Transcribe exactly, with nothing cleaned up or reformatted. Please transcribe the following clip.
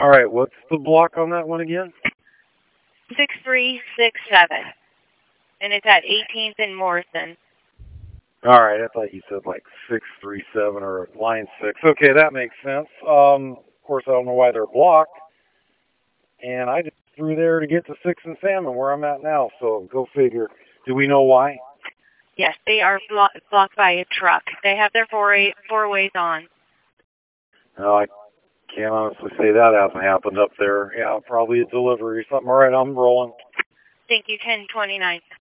All right, what's the block on that one again? six three six seven. And it's at eighteenth and Morrison. All right, I thought you said like six three seven or line six. Okay, that makes sense. Um, of course, I don't know why they're blocked. And I just threw there to get to six and Salmon where I'm at now, so go figure. Do we know why? Yes, they are blo blocked by a truck. They have their four, eight, four ways on. No, I can't honestly say that hasn't happened up there. Yeah, probably a delivery or something. All right, I'm rolling. Thank you, ten twenty-nine.